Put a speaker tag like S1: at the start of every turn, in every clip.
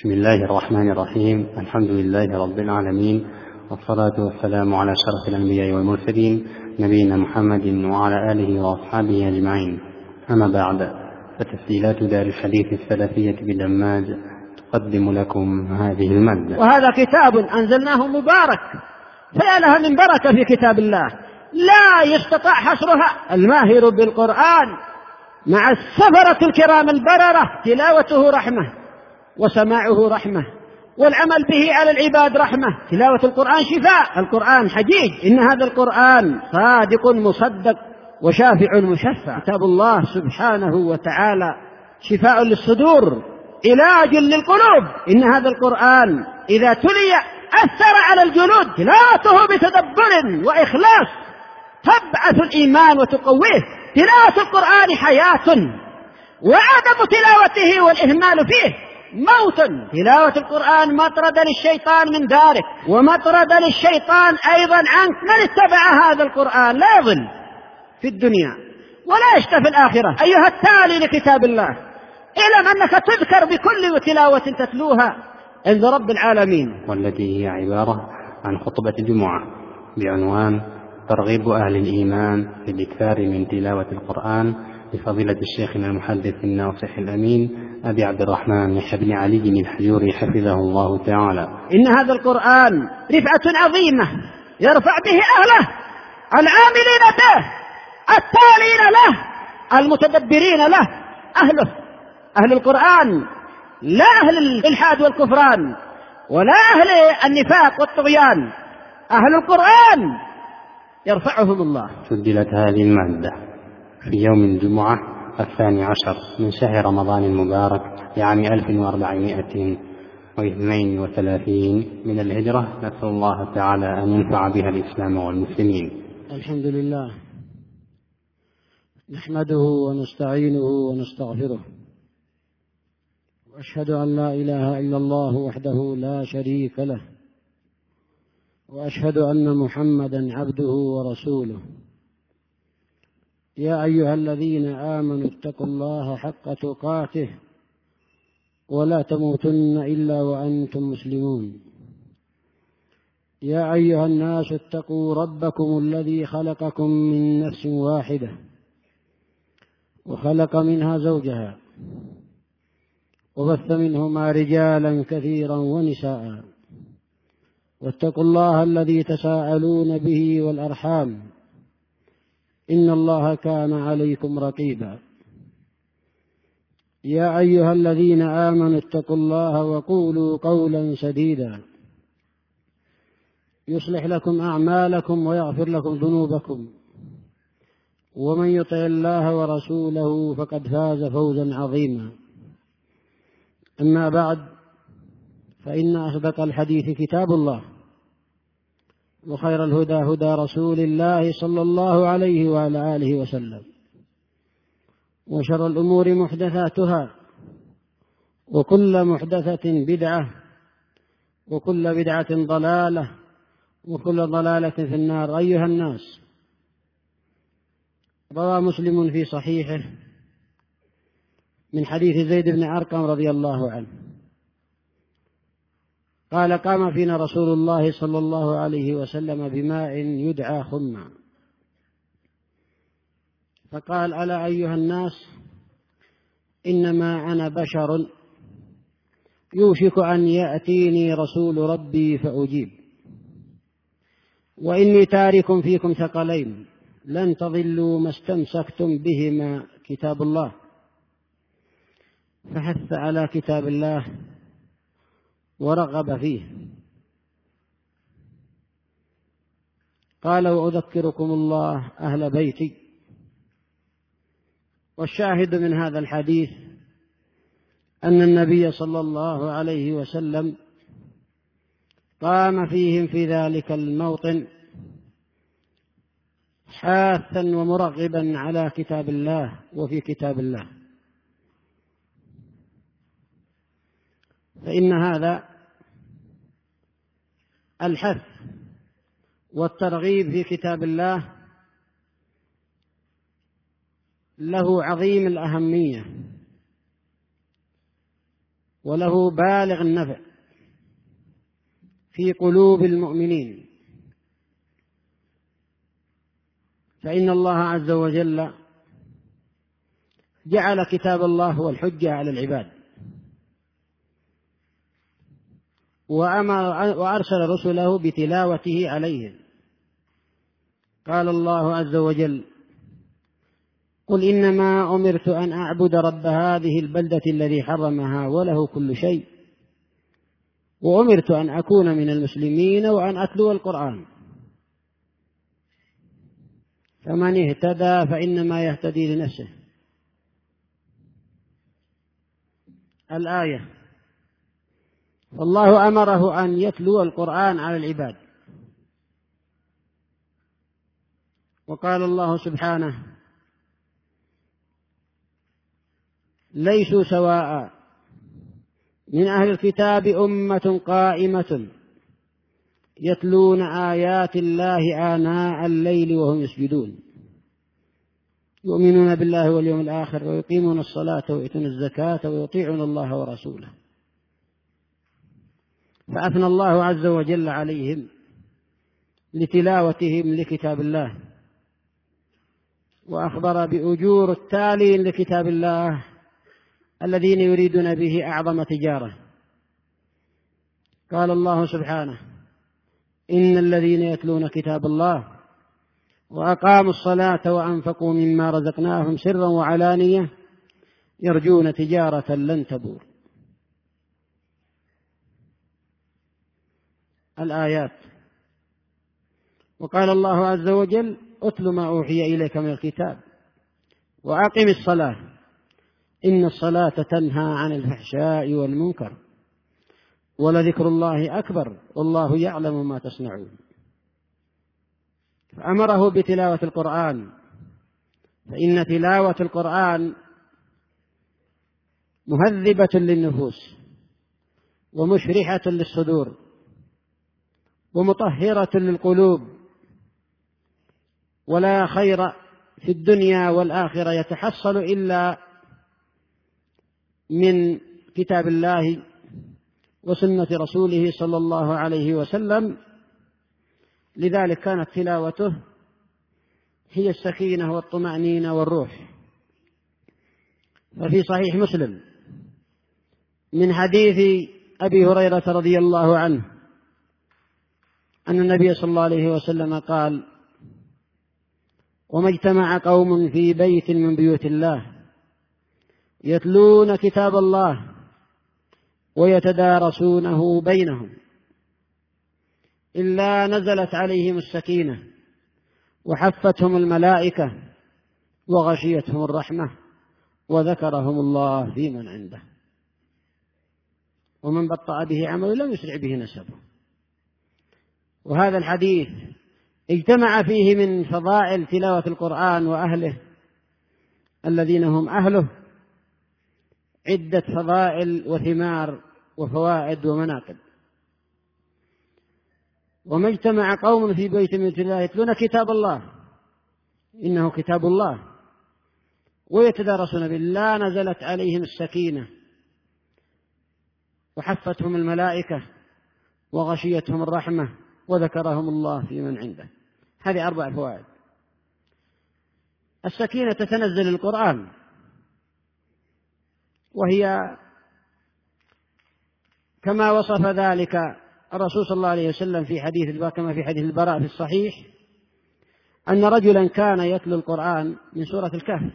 S1: بسم الله الرحمن الرحيم. الحمد لله رب العالمين، والصلاة والسلام على شرف الأنبياء والمرسلين نبينا محمد وعلى آله وأصحابه أجمعين. أما بعد، فتسجيلات دار الحديث السلفية بدماج تقدم لكم هذه المادة.
S2: وهذا كتاب أنزلناه مبارك، فيا لها من بركة في كتاب الله لا يستطاع حصرها. الماهر بالقرآن مع السفرة الكرام البررة تلاوته رحمة وسماعه رحمة والعمل به على العباد رحمة. تلاوة القرآن شفاء، القرآن حجيج، إن هذا القرآن صادق مصدق وشافع مشفع. كتاب الله سبحانه وتعالى شفاء للصدور علاج للقلوب. إن هذا القرآن إذا تلي أثر على الجلود. تلاوته بتدبر وإخلاص تبعث الإيمان وتقويه. تلاوة القرآن حياة، وعدم تلاوته والإهمال فيه موت. تلاوة القرآن مطرد للشيطان من دارك، ومطرد للشيطان أيضا عنك. من اتبع هذا القرآن لا يضل في الدنيا ولا يشقى في الآخرة. أيها التالي لكتاب الله، اعلم أنك تذكر بكل تلاوة تتلوها عند رب العالمين،
S1: والتي هي عبارة عن خطبة جمعة بعنوان ترغيب أهل الإيمان في الإكثار من تلاوة القرآن لفضيلة الشيخنا المحدث الناصح الأمين أبي عبد الرحمن يحيى بن علي الحجوري حفظه الله تعالى.
S2: إن هذا القرآن رفعة عظيمة يرفع به أهله، العاملين به، التالين له، المتدبرين له. أهل القرآن لا أهل الإلحاد والكفران ولا أهل النفاق والطغيان. أهل القرآن يرفعهم الله.
S1: سجلت هذه المادة في يوم الجمعة 12 من شهر رمضان المبارك لعام 1432 من الهجرة. نسأل الله تعالى أن ينفع بها الإسلام والمسلمين.
S2: الحمد لله، نحمده ونستعينه ونستغفره، وأشهد أن لا إله إلا الله وحده لا شريك له، وأشهد أن محمدا عبده ورسوله. يا أيها الذين آمنوا اتقوا الله حق تقاته ولا تموتن إلا وأنتم مسلمون. يا أيها الناس اتقوا ربكم الذي خلقكم من نفس واحدة وخلق منها زوجها وبث منهما رجالا كثيرا ونساء، واتقوا الله الذي تساءلون به والأرحام إن الله كان عليكم رقيبا. يا أيها الذين آمنوا اتقوا الله وقولوا قولا سديدا يصلح لكم أعمالكم ويغفر لكم ذنوبكم، ومن يطع الله ورسوله فقد فاز فوزا عظيما. أما بعد، فإن أصدق الحديث كتاب الله، وخير الهدى هدى رسول الله صلى الله عليه وعلى آله وسلم، وشر الأمور محدثاتها، وكل محدثة بدعة، وكل بدعة ضلالة، وكل ضلالة في النار. أيها الناس، روى مسلم في صحيحه من حديث زيد بن أرقم رضي الله عنه قال: قام فينا رسول الله صلى الله عليه وسلم بماء يدعى خما، فقال: ألا أيها الناس، إنما أنا بشر يوشك أن يأتيني رسول ربي فأجيب، وإني تارك فيكم ثقلين لن تضلوا ما استمسكتم بهما، كتاب الله. فحث على كتاب الله ورغب فيه. قال: وأذكركم الله أهل بيتي. والشاهد من هذا الحديث أن النبي صلى الله عليه وسلم قام فيهم في ذلك الموطن حاثا ومرغبا على كتاب الله وفي كتاب الله. فإن هذا الحث والترغيب في كتاب الله له عظيم الأهمية، وله بالغ النفع في قلوب المؤمنين، فإن الله عز وجل جعل كتاب الله هو الحجة على العباد، وأرسل رسله بتلاوته عليهم. قال الله عز وجل: قل إنما أمرت أن أعبد رب هذه البلدة الذي حرمها وله كل شيء، وأمرت أن أكون من المسلمين وأن أتلو القرآن، فمن اهتدى فإنما يهتدي لنفسه. الآية: فالله أمره أن يتلو القرآن على العباد. وقال الله سبحانه: ليسوا سواء من أهل الكتاب أمة قائمة يتلون آيات الله آناء الليل وهم يسجدون يؤمنون بالله واليوم الآخر ويقيمون الصلاة ويؤتون الزكاة ويطيعون الله ورسوله. فأثنى الله عز وجل عليهم لتلاوتهم لكتاب الله، وأخبر بأجور التالين لكتاب الله الذين يريدون به أعظم تجارة. قال الله سبحانه: إن الذين يتلون كتاب الله وأقاموا الصلاة وأنفقوا مما رزقناهم سرا وعلانية يرجون تجارة لن تبور. الآيات. وقال الله عز وجل: أتل ما أوحي إليك من الكتاب وأقم الصلاة إن الصلاة تنهى عن الفحشاء والمنكر ولذكر الله أكبر والله يعلم ما تصنعون. فأمره بتلاوة القرآن، فإن تلاوة القرآن مهذبة للنفوس ومشرحة للصدور ومطهرة للقلوب، ولا خير في الدنيا والآخرة يتحصل إلا من كتاب الله وسنة رسوله صلى الله عليه وسلم. لذلك كانت تلاوته هي السكينة والطمأنينة والروح. ففي صحيح مسلم من حديث أبي هريرة رضي الله عنه أن النبي صلى الله عليه وسلم قال: وما اجتمع قوم في بيت من بيوت الله يتلون كتاب الله ويتدارسونه بينهم إلا نزلت عليهم السكينة وحفتهم الملائكة وغشيتهم الرحمة وذكرهم الله في من عنده ومن بطأ به عمله لم يسرع به نسبه. وهذا الحديث اجتمع فيه من فضائل تلاوة القرآن وأهله الذين هم أهله عدة فضائل وثمار وفوائد ومناقب. وما اجتمع قوم في بيت من الله يتلون كتاب الله إنه كتاب الله ويتدارسون بالله نزلت عليهم السكينة وحفتهم الملائكة وغشيتهم الرحمة وذكرهم الله في من عنده. هذه 4 فوائد. السكينة تتنزل القرآن، وهي كما وصف ذلك الرسول صلى الله عليه وسلم في حديث كما في حديث البراء في الصحيح أن رجلا كان يتلو القرآن من سورة الكهف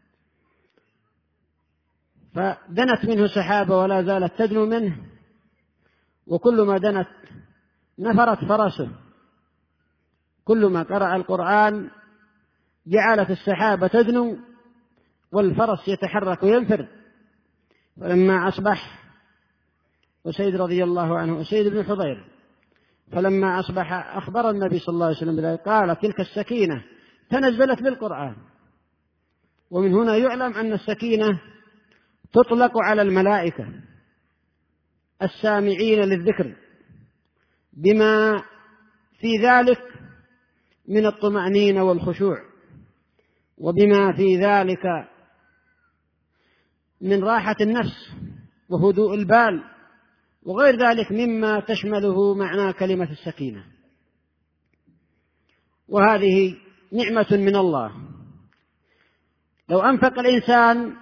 S2: فدنت منه سحابة ولا زالت تدنو منه، وكل ما دنت نفرت فرسه. كل ما قرأ القرآن جعلت السحابة تدنو والفرس يتحرك وينفر. فلما أصبح أسيد رضي الله عنه أسيد بن حضير فلما أصبح أخبر النبي صلى الله عليه وسلم بذلك قال: تلك السكينة تنزلت بالقرآن. ومن هنا يعلم أن السكينة تطلق على الملائكة السامعين للذكر بما في ذلك من الطمأنينة والخشوع، وبما في ذلك من راحة النفس وهدوء البال وغير ذلك مما تشمله معنى كلمة السكينة. وهذه نعمة من الله. لو أنفق الإنسان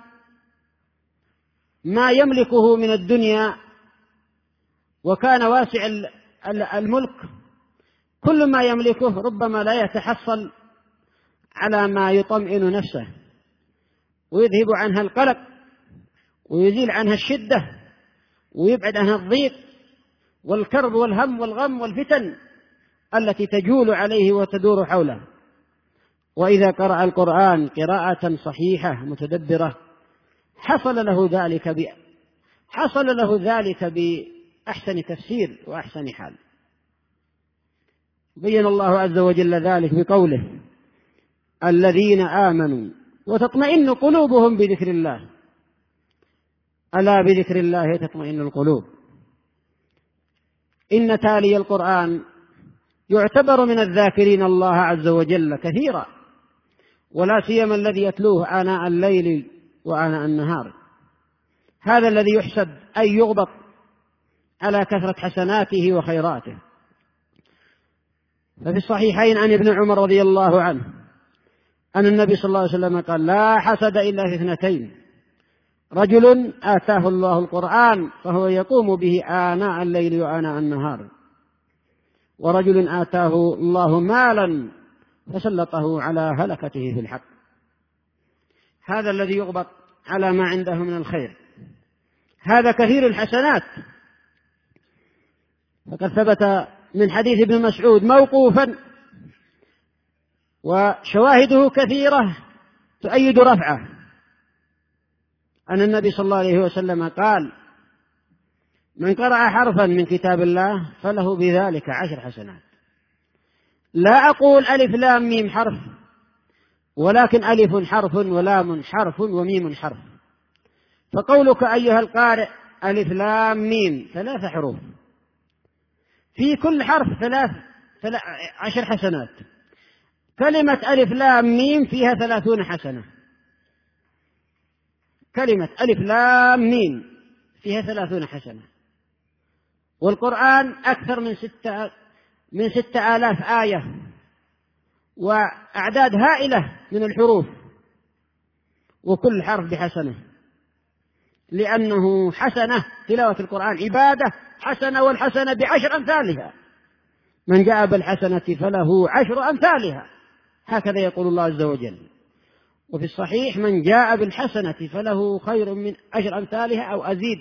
S2: ما يملكه من الدنيا وكان واسع الملك، كل ما يملكه ربما لا يتحصل على ما يطمئن نفسه ويذهب عنها القلق ويزيل عنها الشدة ويبعد عنها الضيق والكرب والهم والغم والفتن التي تجول عليه وتدور حوله. وإذا قرأ القرآن قراءة صحيحة متدبرة حصل له ذلك بأحسن تفسير وأحسن حال. بين الله عز وجل ذلك بقوله: الذين آمنوا وتطمئن قلوبهم بذكر الله، ألا بذكر الله تطمئن القلوب. إن تالي القرآن يعتبر من الذاكرين الله عز وجل كثيرا، ولا سيما الذي يتلوه آناء الليل وآناء النهار، هذا الذي يحسب أن يغبط على كثرة حسناته وخيراته. ففي الصحيحين عن ابن عمر رضي الله عنه أن النبي صلى الله عليه وسلم قال: لا حسد إلا في اثنتين: رجل آتاه الله القرآن فهو يقوم به آناء الليل وآناء النهار، ورجل آتاه الله مالا فسلطه على هلكته في الحق. هذا الذي يغبط على ما عنده من الخير، هذا كثير الحسنات. فقد ثبت من حديث ابن مسعود موقوفا وشواهده كثيرة تؤيد رفعه أن النبي صلى الله عليه وسلم قال: من قرأ حرفا من كتاب الله فله بذلك 10 حسنات. لا أقول ألف لام ميم حرف، ولكن ألف حرف ولام حرف وميم حرف. فقولك أيها القارئ ألف لام ميم 3 حروف، في كل حرف 10 حسنات. كلمة ألف لام ميم فيها 30 حسنة. كلمة ألف لام ميم فيها 30 حسنة. والقرآن أكثر من 6000 آية وأعداد هائلة من الحروف، وكل حرف بحسنة، لأنه حسنة. تلاوة القرآن عبادة حسنة، والحسنة ب10 أمثالها. من جاء بالحسنة فله 10 أمثالها، هكذا يقول الله عز وجل. وفي الصحيح: من جاء بالحسنة فله خير من 10 أمثالها أو أزيد.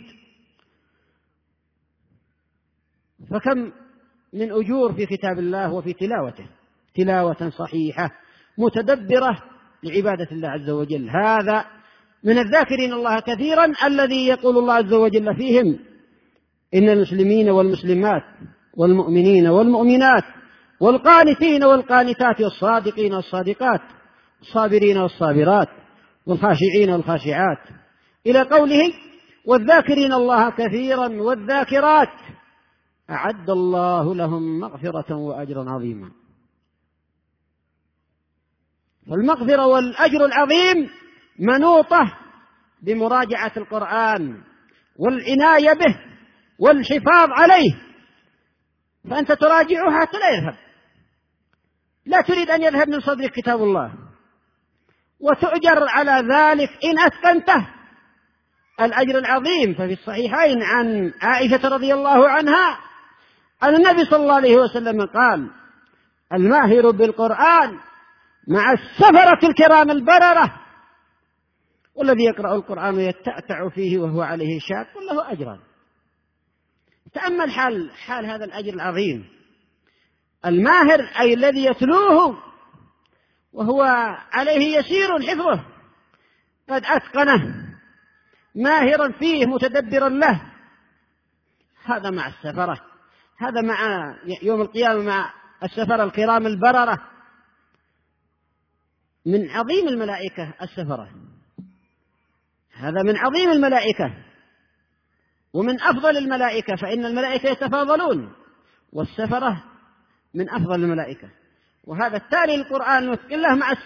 S2: فكم من أجور في كتاب الله وفي تلاوته، تلاوة صحيحة متدبرة لعبادة الله عز وجل. هذا من الذاكرين الله كثيرا الذي يقول الله عز وجل فيهم: إن المسلمين والمسلمات والمؤمنين والمؤمنات والقانتين والقانتات والصادقين والصادقات والصابرين والصابرات والخاشعين والخاشعات، إلى قوله: والذاكرين الله كثيرا والذاكرات أعد الله لهم مغفرة وأجرا عظيما. فالمغفرة والأجر العظيم منوطة بمراجعة القرآن والعناية به والحفاظ عليه. فأنت تراجعه حتى لا يذهب، لا تريد أن يذهب من صدرك كتاب الله، وتؤجر على ذلك إن أتقنته الأجر العظيم. ففي الصحيحين عن عائشة رضي الله عنها أن النبي صلى الله عليه وسلم قال: الماهر بالقرآن مع السفرة الكرام البررة، والذي يقرأ القرآن ويتأتع فيه وهو عليه شاق له أجران. تأمل حال هذا الأجر العظيم. الماهر أي الذي يتلوه وهو عليه يسير حفظه، قد أتقنه، ماهرا فيه متدبرا له، هذا مع السفرة، هذا مع يوم القيامة مع السفرة الكرام البررة. من عظيم الملائكة السفرة، هذا من عظيم الملائكة ومن أفضل الملائكة، فإن الملائكة يتفاضلون، والسفرة من أفضل الملائكة. وهذا التالي القرآن نثقل له مع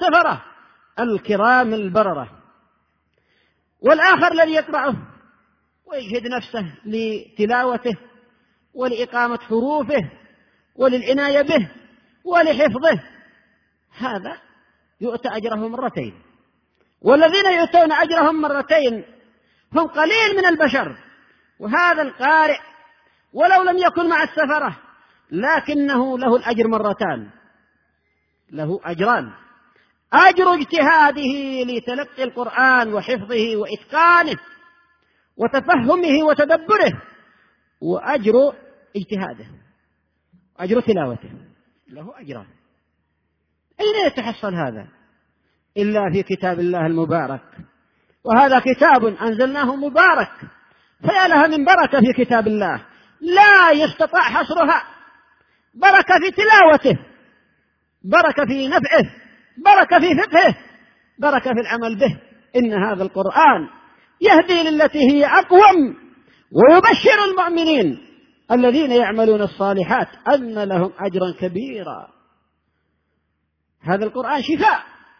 S2: ويجهد نفسه لتلاوته ولإقامة حروفه وللعناية به ولحفظه، هذا يؤتى أجره مرتين. والذين يؤتون أجرهم مرتين هم قليل من البشر. وهذا القارئ ولو لم يكن مع السفرة لكنه له الأجر مرتان، له أجران: أجر اجتهاده لتلقي القرآن وحفظه وإتقانه وتفهمه وتدبره، وأجر اجتهاده، أجر تلاوته، له أجران. أين يتحصل هذا إلا في كتاب الله المبارك؟ وهذا كتاب أنزلناه مبارك، فيا لها من بركة في كتاب الله لا يستطاع حصرها. بركة في تلاوته، بركة في نفعه، بركة في فقهه، بركة في العمل به. إن هذا القرآن يهدي للتي هي أقوم ويبشر المؤمنين الذين يعملون الصالحات أن لهم أجرا كبيرا. هذا القرآن شفاء،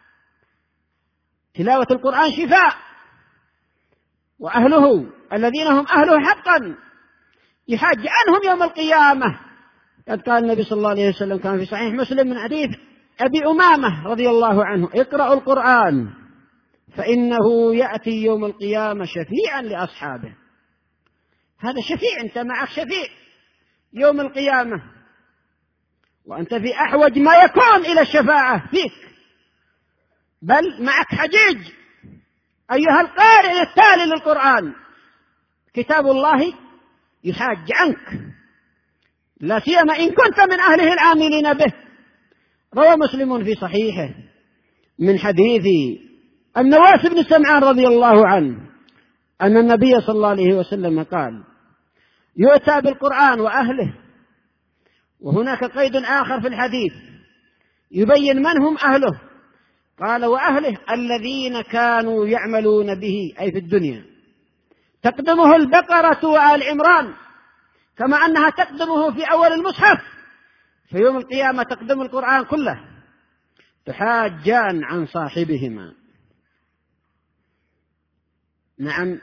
S2: تلاوة القرآن شفاء، وأهله الذين هم أهله حقا يحاج عنهم يوم القيامة. قد قال النبي صلى الله عليه وسلم كان في صحيح مسلم من حديث أبي أمامة رضي الله عنه: اقرأوا القرآن فإنه يأتي يوم القيامة شفيعا لأصحابه. هذا شفيع، أنت معك شفيع يوم القيامة، وأنت في أحوج ما يكون إلى الشفاعة فيك، بل معك حجيج. أيها القارئ التالي للقرآن، كتاب الله يحاج عنك، لا سيما إن كنت من أهله العاملين به. روى مسلم في صحيحه من حديث النواس بن سمعان رضي الله عنه أن النبي صلى الله عليه وسلم قال: يؤتى بالقرآن وأهله. وهناك قيد آخر في الحديث يبين من هم أهله، قال: وأهله الذين كانوا يعملون به، أي في الدنيا، تقدمه البقرة وآل عمران كما أنها تقدمه في أول المصحف، في يوم القيامة تقدم القرآن كله، تحاجان عن صاحبهما. نعم،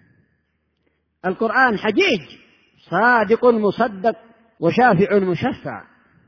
S2: القرآن حجيج صادق مصدق وشافع مشفع.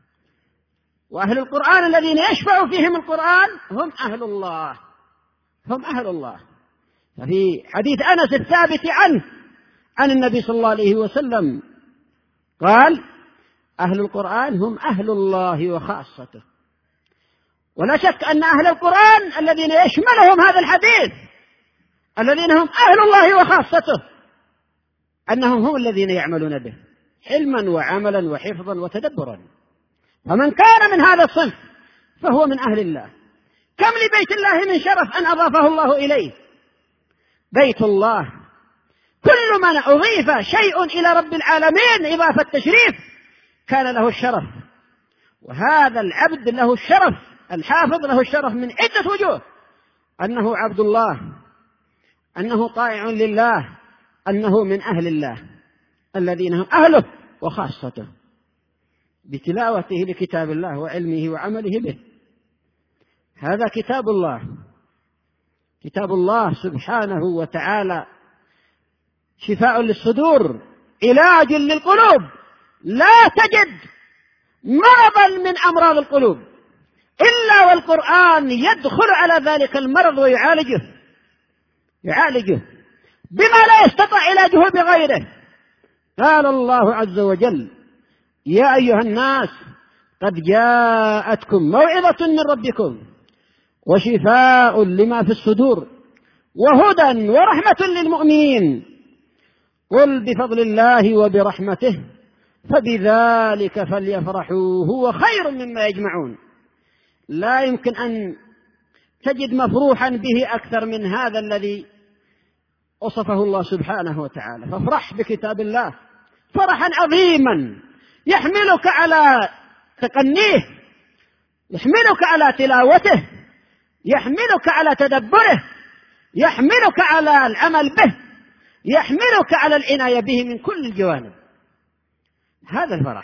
S2: وأهل القرآن الذين يشفع فيهم القرآن هم أهل الله، هم أهل الله. ففي حديث أنس الثابت عنه عن النبي صلى الله عليه وسلم قال: أهل القرآن هم أهل الله وخاصته. ولا شك أن أهل القرآن الذين يشملهم هذا الحديث، الذين هم أهل الله وخاصته، أنهم هم الذين يعملون به علما وعملا وحفظا وتدبرا. فمن كان من هذا الصنف فهو من أهل الله. كم لبيت الله من شرف أن أضافه الله إليه. بيت الله كل من أضيف شيء إلى رب العالمين إضافة تشريف كان له الشرف، وهذا العبد له الشرف، الحافظ له الشرف من عدة وجوه: أنه عبد الله، أنه طائع لله، أنه من أهل الله الذين هم أهله وخاصته، بتلاوته لكتاب الله وعلمه وعمله به. هذا كتاب الله، كتاب الله سبحانه وتعالى شفاء للصدور، علاج للقلوب. لا تجد مرضا من أمراض القلوب إلا والقرآن يدخل على ذلك المرض ويعالجه، يعالجه بما لا يستطيع علاجه بغيره. قال الله عز وجل: يا أيها الناس قد جاءتكم موعظة من ربكم وشفاء لما في الصدور وهدى ورحمة للمؤمنين، قل بفضل الله وبرحمته فبذلك فليفرحوا هو خير مما يجمعون. لا يمكن أن تجد مفروحا به أكثر من هذا الذي وصفه الله سبحانه وتعالى. فافرح بكتاب الله فرحا عظيما يحملك على تقنيه، يحملك على تلاوته، يحملك على تدبره، يحملك على العمل به، يحملك على العناية به من كل الجوانب. هذا الفرح.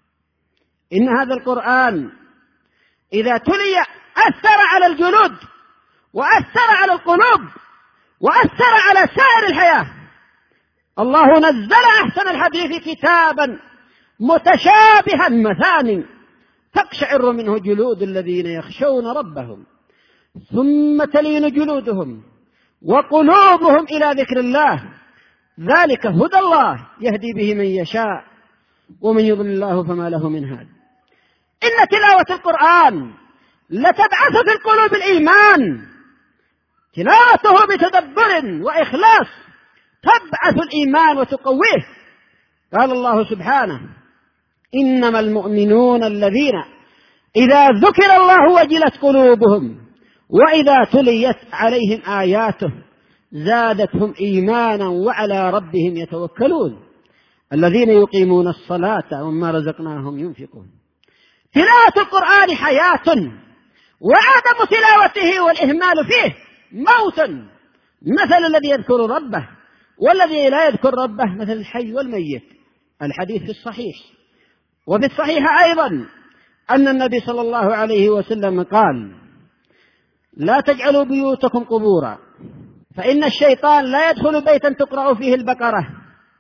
S2: إن هذا القرآن إذا تلي أثر على الجلود وأثر على القلوب وأثر على سائر الحياة. الله نزل أحسن الحديث كتابا متشابها مثاني تقشعر منه جلود الذين يخشون ربهم ثم تلين جلودهم وقلوبهم إلى ذكر الله ذلك هدى الله يهدي به من يشاء ومن يضلل الله فما له من هاد. إن تلاوة القرآن لتبعث في القلوب الإيمان، تلاوته بتدبر وإخلاص تبعث الإيمان وتقويه. قال الله سبحانه: إنما المؤمنون الذين إذا ذكر الله وجلت قلوبهم وإذا تليت عليهم آياته زادتهم إيمانا وعلى ربهم يتوكلون الذين يقيمون الصلاة ومما رزقناهم ينفقون. تلاوة القرآن حياة، وعدم تلاوته والإهمال فيه موت. مثل الذي يذكر ربه والذي لا يذكر ربه مثل الحي والميت. الحديث في الصحيح، وفي الصحيح أيضا أن النبي صلى الله عليه وسلم قال: لا تجعلوا بيوتكم قبورا فإن الشيطان لا يدخل بيتا تقرأ فيه البقرة.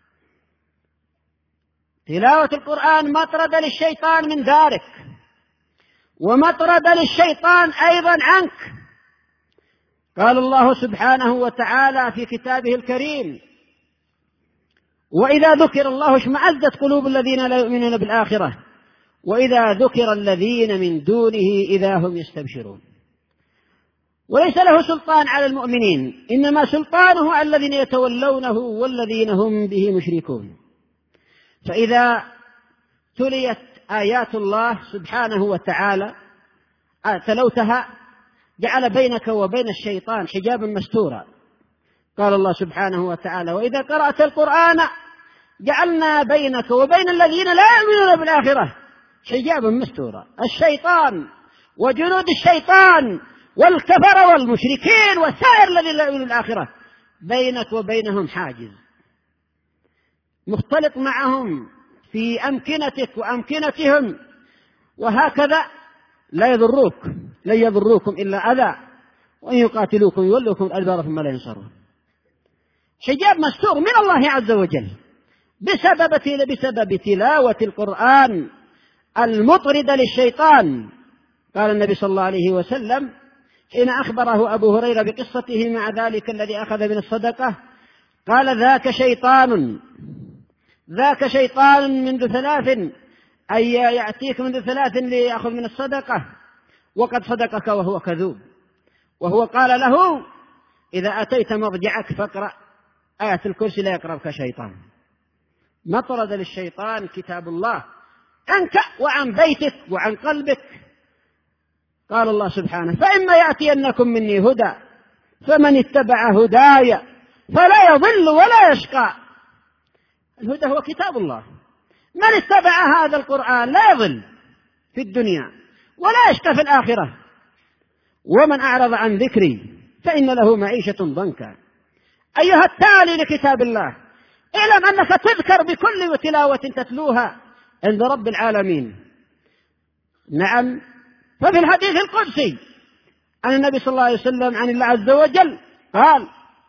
S2: تلاوة القرآن مطرد للشيطان من دارك، ومطرد للشيطان أيضا عنك. قال الله سبحانه وتعالى في كتابه الكريم: وإذا ذكر الله اشمأزت قلوب الذين لا يؤمنون بالآخرة وإذا ذكر الذين من دونه إذا هم يستبشرون. وليس له سلطان على المؤمنين، إنما سلطانه على الذين يتولونه والذين هم به مشركون. فإذا تليت آيات الله سبحانه وتعالى تلوتها جعل بينك وبين الشيطان حجابا مستورا. قال الله سبحانه وتعالى: وإذا قرأت القرآن جعلنا بينك وبين الذين لا يؤمنون بالآخرة حجابا مستورا. الشيطان وجنود الشيطان والكفر والمشركين وسائر الذين لا يؤمنون بالآخرة بينك وبينهم حاجز، مختلط معهم في أمكنتك وأمكنتهم، وهكذا لا يضروكم إلا أذى، وإن يقاتلوكم يولوكم الأدبار ثم لا ينصرون. حجاب مستور من الله عز وجل بسبب تلاوة القرآن المطردة للشيطان. قال النبي صلى الله عليه وسلم حين أخبره أبو هريرة بقصته مع ذلك الذي أخذ من الصدقة، قال: ذاك شيطان منذ 3 أي يأتيك منذ 3 ليأخذ من الصدقة وقد صدقك وهو كذوب. وهو قال له: إذا أتيت مرجعك فاقرأ آية الكرسي لا يقربك شيطان. مطرد للشيطان كتاب الله عنك وعن بيتك وعن قلبك. قال الله سبحانه: فإما يأتينكم مني هدى فمن اتبع هداي فلا يضل ولا يشقى. الهدى هو كتاب الله، من اتبع هذا القرآن لا يضل في الدنيا ولا يشقى في الآخرة. ومن أعرض عن ذكري فإن له معيشة ضنكا. أيها التالي لكتاب الله، اعلم أنك تذكر بكل تلاوة تتلوها عند رب العالمين. نعم، ففي الحديث القدسي عن النبي صلى الله عليه وسلم عن الله عز وجل قال: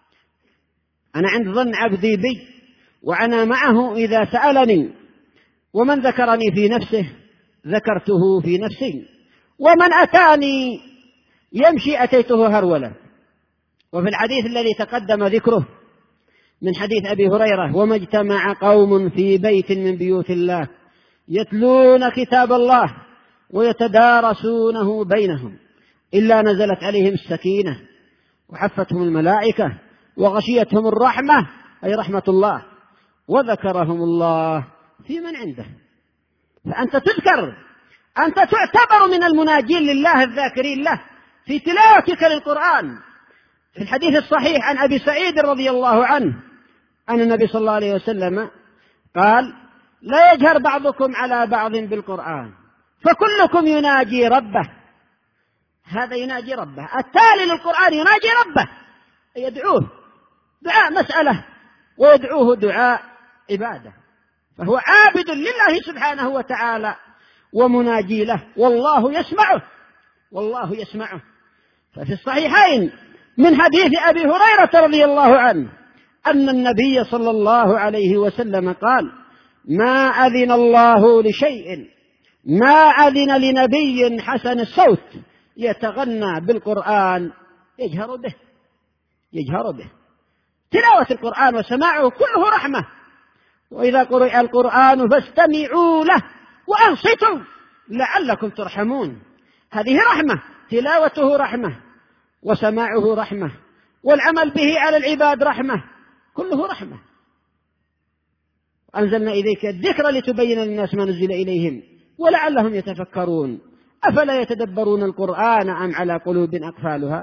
S2: أنا عند ظن عبدي بي وأنا معه إذا سألني، ومن ذكرني في نفسه ذكرته في نفسي، ومن أتاني يمشي أتيته هرولة. وفي الحديث الذي تقدم ذكره من حديث أبي هريرة: وما اجتمع قوم في بيت من بيوت الله يتلون كتاب الله ويتدارسونه بينهم إلا نزلت عليهم السكينة وحفتهم الملائكة وغشيتهم الرحمة، أي رحمة الله، وذكرهم الله في من عنده. فأنت تذكر، أنت تعتبر من المناجين لله الذاكرين له في تلاوتك للقرآن. في الحديث الصحيح عن أبي سعيد رضي الله عنه أن النبي صلى الله عليه وسلم قال: لا يجهر بعضكم على بعض بالقرآن فكلكم يناجي ربه. هذا يناجي ربه، التالي للقرآن يناجي ربه، يدعوه دعاء مسألة ويدعوه دعاء عبادة، فهو عابد لله سبحانه وتعالى ومناجي له، والله يسمعه. ففي الصحيحين من حديث أبي هريرة رضي الله عنه أن النبي صلى الله عليه وسلم قال: ما أذن الله لشيء، ما أذن لنبي حسن الصوت يتغنى بالقرآن يجهر به. تلاوة القرآن وسماعه كله رحمة، وإذا قرئ القرآن فاستمعوا له وأنصتوا لعلكم ترحمون. هذه رحمة، تلاوته رحمة، وسماعه رحمة، والعمل به على العباد رحمة، كله رحمة. أنزلنا إليك الذكر لتبين للناس ما نزل إليهم ولعلهم يتفكرون. أفلا يتدبرون القرآن أم على قلوب أقفالها؟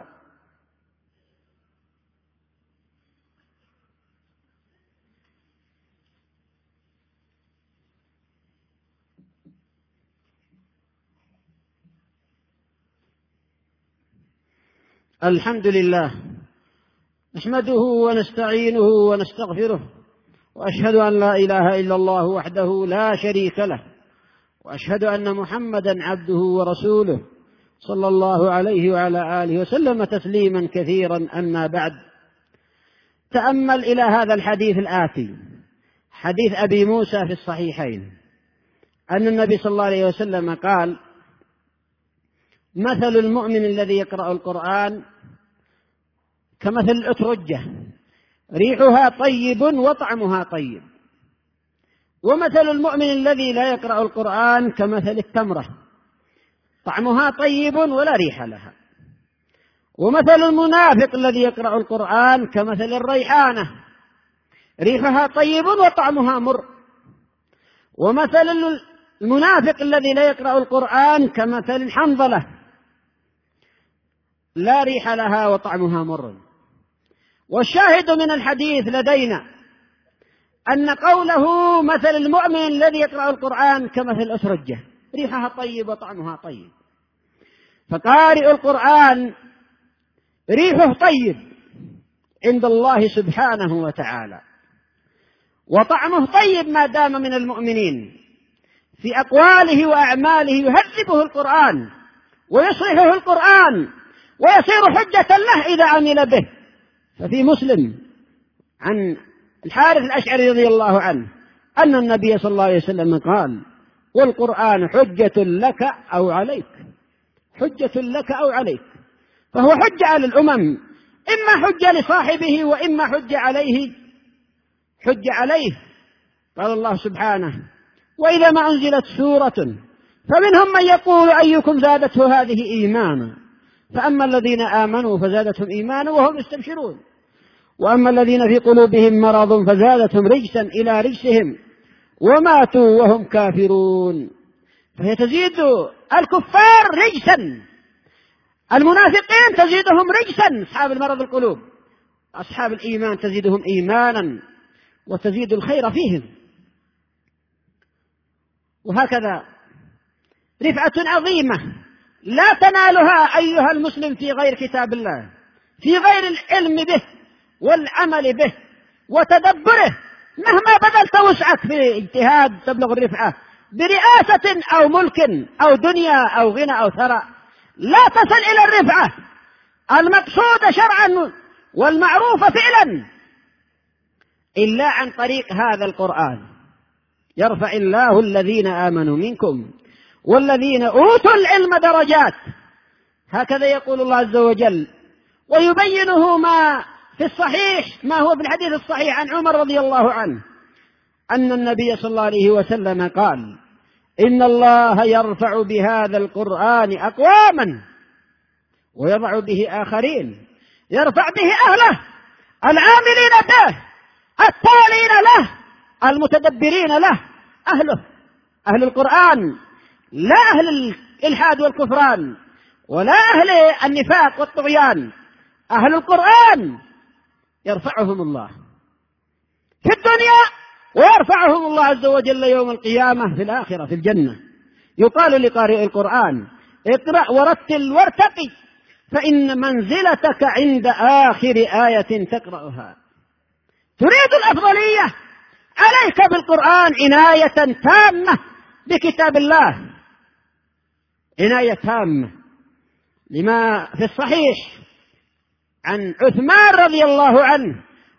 S2: الحمد لله، نحمده ونستعينه ونستغفره، وأشهد أن لا إله إلا الله وحده لا شريك له، وأشهد أن محمدا عبده ورسوله صلى الله عليه وعلى آله وسلم تسليما كثيرا. أما بعد، تأمل إلى هذا الحديث الآتي، حديث أبي موسى في الصحيحين، أن النبي صلى الله عليه وسلم قال: مثل المؤمن الذي يقرأ القرآن كمثل الأترجة، ريحها طيب وطعمها طيب. ومثل المؤمن الذي لا يقرأ القرآن كمثل التمرة، طعمها طيب ولا ريح لها. ومثل المنافق الذي يقرأ القرآن كمثل الريحانة، ريحها طيب وطعمها مر. ومثل المنافق الذي لا يقرأ القرآن كمثل الحنظلة، لا ريح لها وطعمها مر. والشاهد من الحديث لدينا أن قوله مثل المؤمن الذي يقرأ القرآن كمثل الأسرجة، ريحها طيب وطعمها طيب. فقارئ القرآن ريحه طيب عند الله سبحانه وتعالى، وطعمه طيب ما دام من المؤمنين. في أقواله وأعماله يهذبه القرآن ويصلحه القرآن ويصير حجة له إذا عمل به. ففي مسلم عن الحارث الأشعري رضي الله عنه أن النبي صلى الله عليه وسلم قال: والقرآن حجة لك أو عليك، حجة لك أو عليك. فهو حجة على الأمم، إما حجة لصاحبه وإما حجة عليه. قال الله سبحانه: وإذا ما أنزلت سورة فمنهم من يقول أيكم زادته هذه إيمانا، فأما الذين آمنوا فزادتهم إيمانا وهم يستبشرون، وأما الذين في قلوبهم مرض فزادتهم رجسا إلى رجسهم وماتوا وهم كافرون. فهي تزيد الكفار رجسا، المنافقين تزيدهم رجسا، أصحاب المرض القلوب. أصحاب الإيمان تزيدهم إيمانا وتزيد الخير فيهم. وهكذا رفعة عظيمة لا تنالها أيها المسلم في غير كتاب الله، في غير العلم به والعمل به وتدبره. مهما بذلت وسعك في اجتهاد تبلغ الرفعة برئاسة أو ملك أو دنيا أو غنى أو ثراء، لا تصل إلى الرفعة المقصود شرعا والمعروف فعلا إلا عن طريق هذا القرآن. يرفع الله الذين آمنوا منكم والذين أوتوا العلم درجات، هكذا يقول الله عز وجل. ويبينه ما في الصحيح، ما هو في الحديث الصحيح عن عمر رضي الله عنه أن النبي صلى الله عليه وسلم قال: إن الله يرفع بهذا القرآن أقواما ويضع به آخرين. يرفع به أهله، العاملين به، التالين له، المتدبرين له، أهله، أهل القرآن، لا أهل الإلحاد والكفران ولا أهل النفاق والطغيان. أهل القرآن يرفعهم الله في الدنيا ويرفعهم الله عز وجل يوم القيامة في الآخرة في الجنة. يقال لقارئ القرآن: اقرأ ورتل وارتقي فإن منزلتك عند آخر آية تقرأها. تريد الأفضلية، عليك بالقرآن عناية تامة بكتاب الله، عناية تامة. لما في الصحيح عن عثمان رضي الله عنه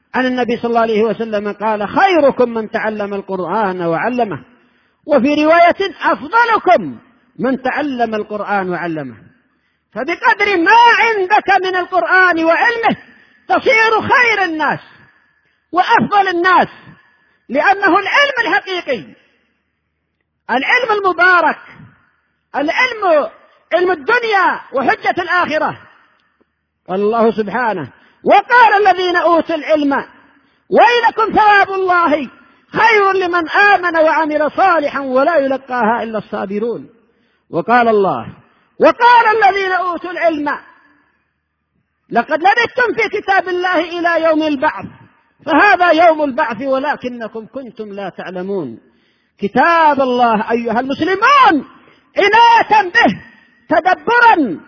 S2: عن النبي صلى الله عليه وسلم قال: خيركم من تعلم القرآن وعلمه، وفي رواية: أفضلكم من تعلم القرآن وعلمه. فبقدر ما عندك من القرآن وعلمه تصير خير الناس وأفضل الناس، لأنه العلم الحقيقي، العلم المبارك، العلم علم الدنيا وحجة الآخرة. قال الله سبحانه: وقال الذين أوتوا العلم ويلكم ثواب الله خير لمن آمن وعمل صالحا ولا يلقاها إلا الصابرون. وقال الله: وقال الذين أوتوا العلم لقد لبثتم في كتاب الله إلى يوم البعث، فهذا يوم البعث ولكنكم كنتم لا تعلمون. كتاب الله أيها المسلمون عناية به تدبرا،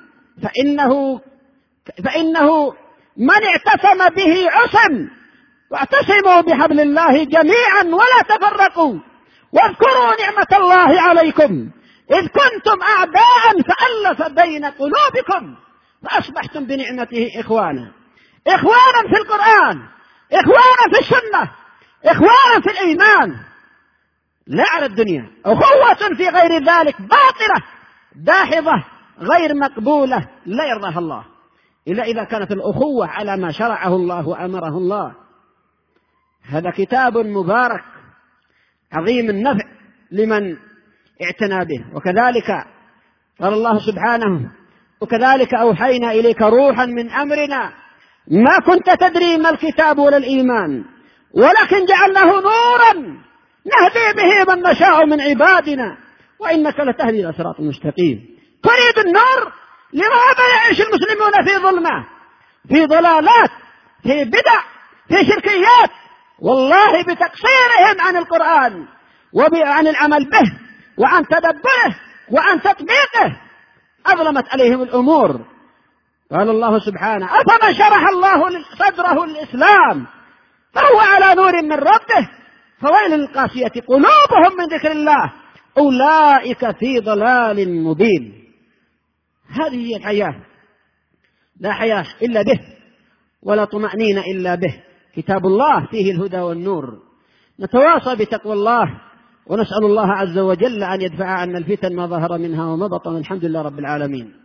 S2: فإنه من اعتصم به عصم. واعتصموا بحبل الله جميعا ولا تفرقوا، واذكروا نعمة الله عليكم إذ كنتم أعداء فألف بين قلوبكم فأصبحتم بنعمته إخوانا في القرآن، إخوانا في السنة، إخوانا في الإيمان، لا على الدنيا. أخوة في غير ذلك باطلة داحضة غير مقبولة لا يرضاها الله، إلا إذا كانت الأخوة على ما شرعه الله وأمره الله. هذا كتاب مبارك عظيم النفع لمن اعتنى به. وكذلك قال الله سبحانه: وكذلك أوحينا إليك روحا من أمرنا ما كنت تدري ما الكتاب ولا الإيمان ولكن جعلناه نورا نهدي به من نشاء من عبادنا وإنك لتهدي إلى صراط مستقيم. تريد النور؟ لماذا يعيش المسلمون في ظلمة، في ضلالات، في بدع، في شركيات؟ والله بتقصيرهم عن القرآن وعن العمل به وعن تدبره وعن تطبيقه أظلمت عليهم الأمور. قال الله سبحانه: أفمن شرح الله صدره للإسلام فهو على نور من ربه فويل للقاسية قلوبهم من ذكر الله أولئك في ضلال مبين. هذه هي الحياة، لا حياة إلا به ولا طمأنينة إلا به. كتاب الله فيه الهدى والنور. نتواصى بتقوى الله ونسأل الله عز وجل أن يدفع عنا الفتن ما ظهر منها وما بطن. الحمد لله رب العالمين.